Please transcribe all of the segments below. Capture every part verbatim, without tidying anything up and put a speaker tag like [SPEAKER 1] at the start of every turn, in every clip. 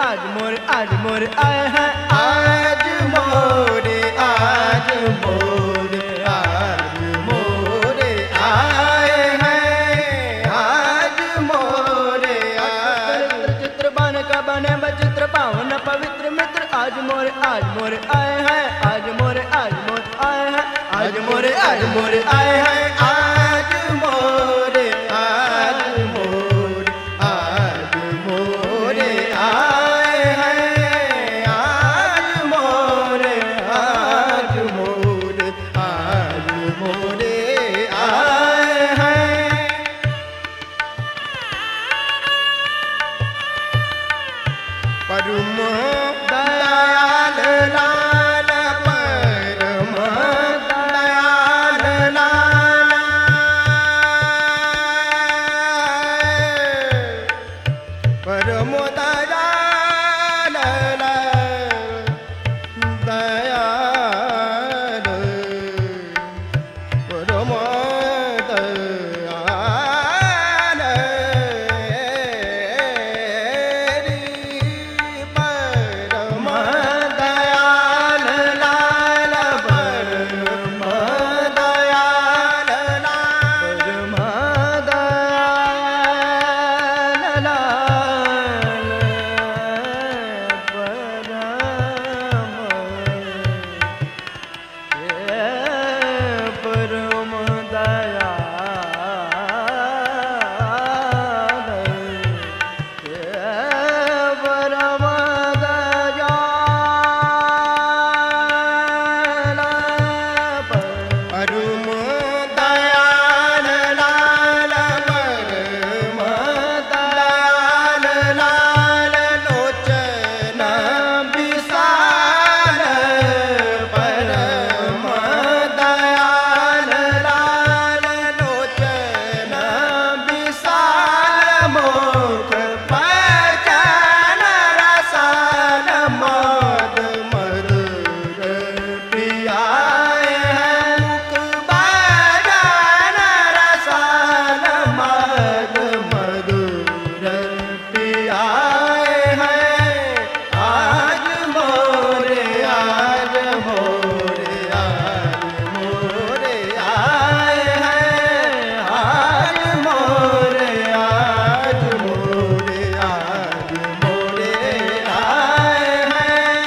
[SPEAKER 1] आज मोरे आज मोरे आए हैं आज मोरे आज मोरे आज मोरे आए हैं आज मोरे आज चित्र बन का बने बचित्र पावन पवित्र मित्र आज मोरे आज मोरे आए हैं आज मोरे आज मोरे आए हैं आज मोरे आज मोरे आए हैं आज मोरे आज मोरे आज मोरे आए हैं आज मोरे आज मोरे आज मोरे आए हैं परम दयाल लाल परम दयाल लाल परम दयाल दयाल परम दयाल परम दयाल लाल परम दयाल लाल परम दयाल परम दयाल लाल परम दयाल लाल लोचन विशाल परम दयाल लाल लोचन विशाल मुख पचन रसाल मद मधुर प्रियाय है मुख भजन रसाल मद मधुर प्रियाय है आज मोरे आज मोरे आज मोरे आए हैं आज मोरे आज मोरे आज मोरे आए हैं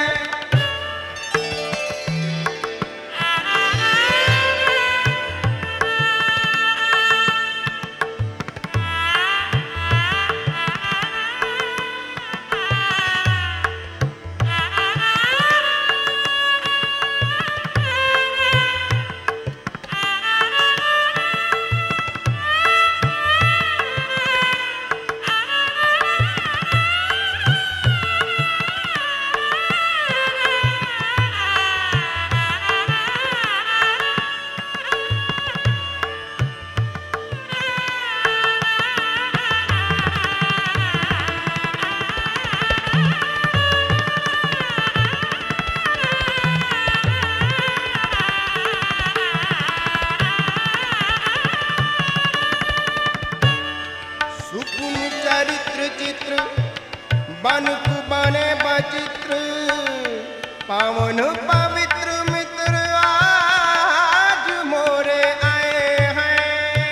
[SPEAKER 1] सुकुन चरित्र चित्र बन तु बने बचित्र पावन पवित्र मित्र आज मोरे आए हैं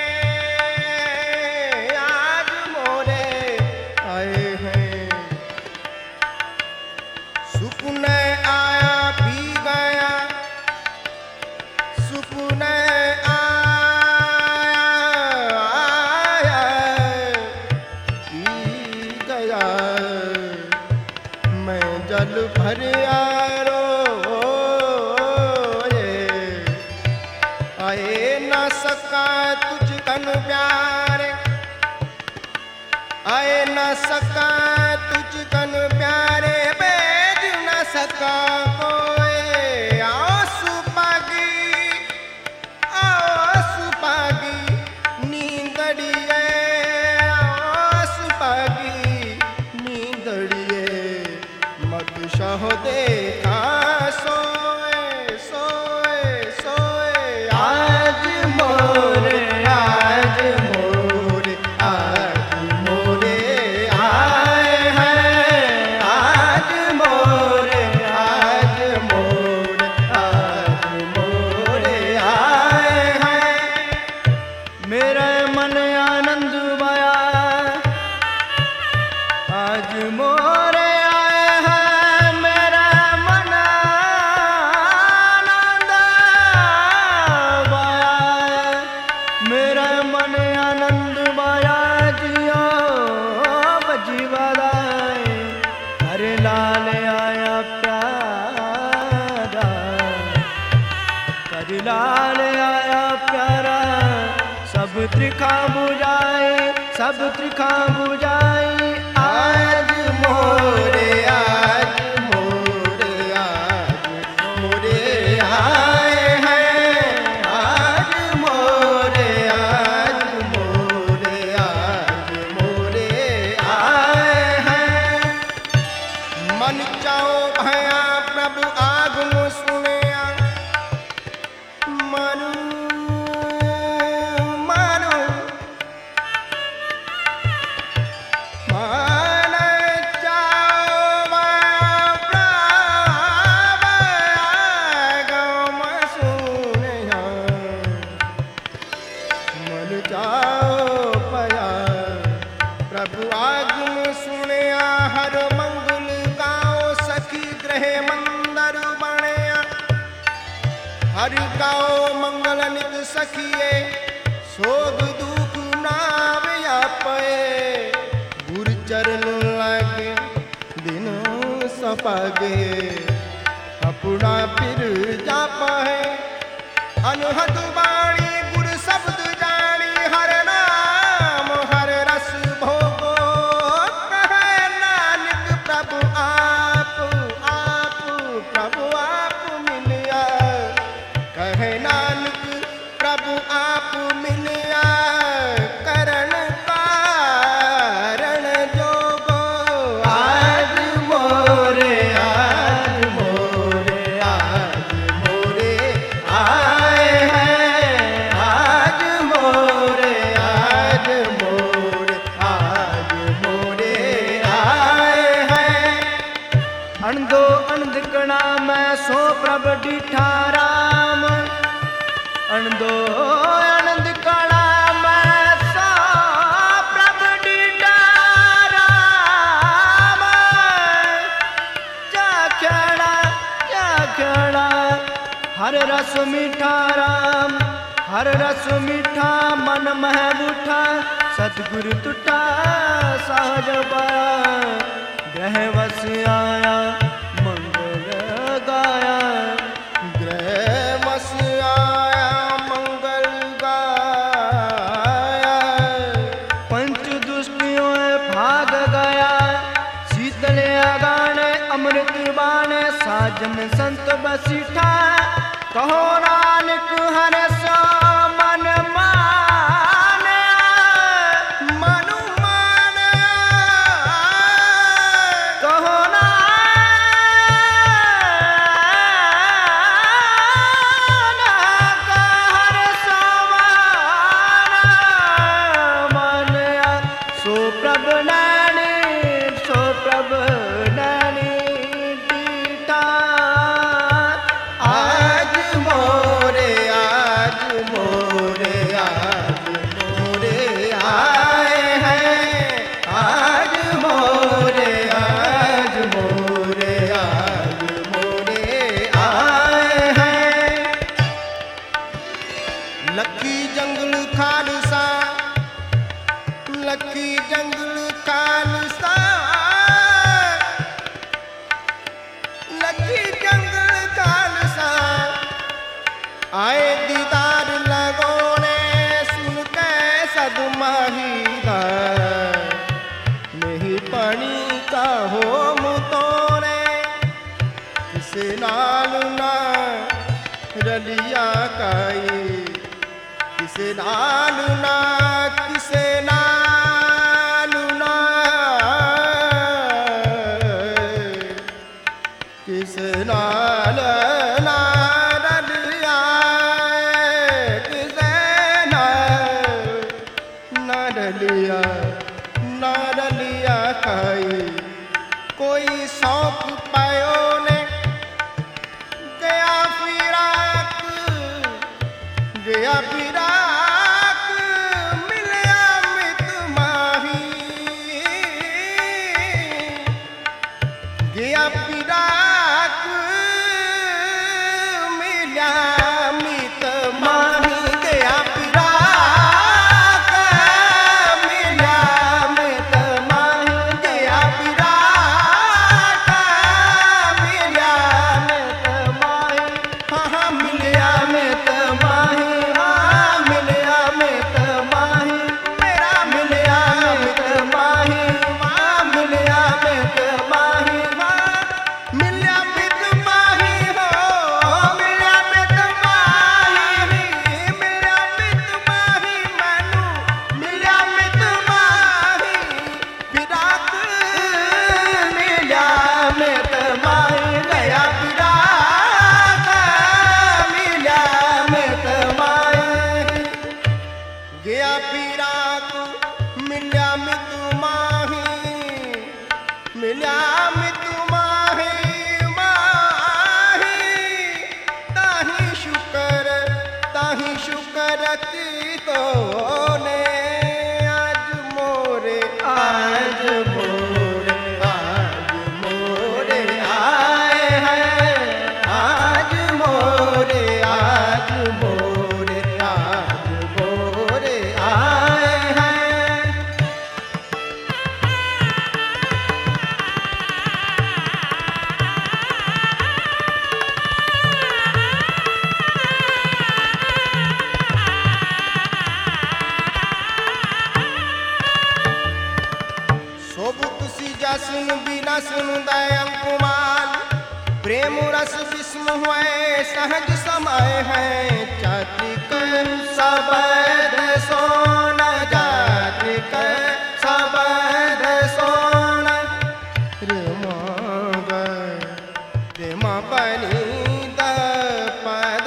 [SPEAKER 1] आज मोरे आए हैं सुकुन आया भी गया सुकुन आया पी गया मैं जल भर आरो आए न सका तुझ कन प्यारे आए न सका तुझ कन प्यारे बेज न सका कोई आंसू पागी आंसू पागी नींदड़िए आंसू पागी नींदड़िए मत सह देखा सोए सोए सोए आज मोरे आज मोरे आज मोरे आए हैं आज
[SPEAKER 2] त्रिखा बुझाए, सब त्रिखा बुझाए।
[SPEAKER 1] आज मोरे आज मोरे आज मोरे आए हैं। आज मोरे आज मोरे आज मोरे आए हैं। मन चाओ भया प्रभु आगम सुनिया। मन प्रभु आगम सुनिया। हर मंगल गाओ सखी ग्रह मंदर बणया। हर गाओ मंगल नित सखिए, शोभ दुख नावया पे। गुरु चरण लागे दिन सपागे, अपना फिर जापा है। अनहद वाणी गुरु शब्द जानी, हर नाम हर रस भोगो। कहे नानक प्रभु आप आप प्रभु आप मिलिया। कहे नानक प्रभु आप मिलिया। करण कारण जोगो। आज मोरे आज मोरे आज मोरे आए हैं। आज मोरे आज मोरे आज मोरे आए हैं।
[SPEAKER 2] अणदो अणदिकणा मैं सो प्रभ डिठा राम। अणदो अणदिकणा मैं सो प्रभ डिठा राम। चाखड़ा चाखड़ा हर रस मीठा राम। हर रस मीठा मन मह उठा। सतगुरु टूटा सहज पाया। ग्रह वस आया मंगल गाया।
[SPEAKER 1] ग्रह वस आया मंगल गाया।
[SPEAKER 2] पंच दुष्टियों भाग गया। शीतल गाने अमृत बाणे। साजन संत बसीठा। कहो नानक हर सो मन माने।
[SPEAKER 1] मनु माने।
[SPEAKER 2] कहो नानक हर सो मन। सो प्रभ नानी सो प्रभ नानी दीठा।
[SPEAKER 1] आज मोरे आज मोरे आज मोरे आए हैं। आज मोरे आज मोरे आज मोरे आए हैं। लक्की जंगल खालसा। लक्की जंगल खालसा। लक्की जंगल खालसा। आए दीदार लगोने सुन के सदमाहीदा। नहीं पानी का हो मुतोने। किसे नाल ना रलिया काई। किसे नाल ना किसे नाल ना। किसे नाल ना रलिया। किसे नाल ना रलिया ना रलिया खाई। कोई शौक पायो ने गया फिराक। गया फिराक मिलया मित माही। गया फिराक मिलया मित माही। गया फिराक मिलया मित माही। गया फिराक शोभुत सीजा सुन बिना सुन दय अंकुमाल प्रेम रस विस्म हुए सहज समय है चात्रिक सबद सोन चात्रिक सबद सोन रमा रमा पनी द पद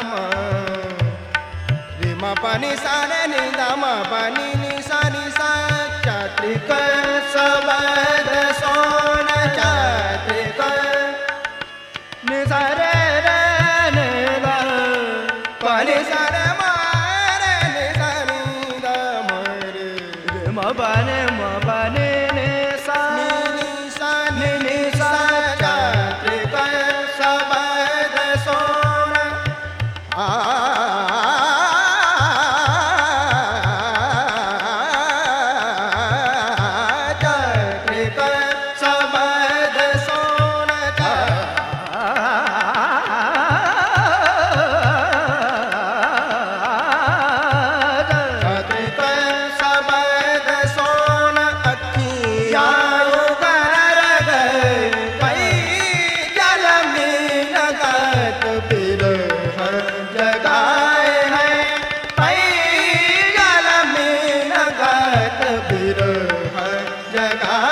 [SPEAKER 1] रमा पनी सा नि द म पनी नि सा नि सा चात्रिक सबद सोन चात्रिक
[SPEAKER 2] नि सा रे रे नि दा
[SPEAKER 1] पनी सा रे म रे नि सा नि द म रे
[SPEAKER 2] रे म प नि म प नि नि सा
[SPEAKER 1] नि नि सा नि नि सा चात्रिक सबद सोन आ चात्रिक सबद सोन चात्रिक सबद सोन अखिया उगर गए कई जल में लगत बिरह जगाए हैं कई जल में लगत बिरह जगाए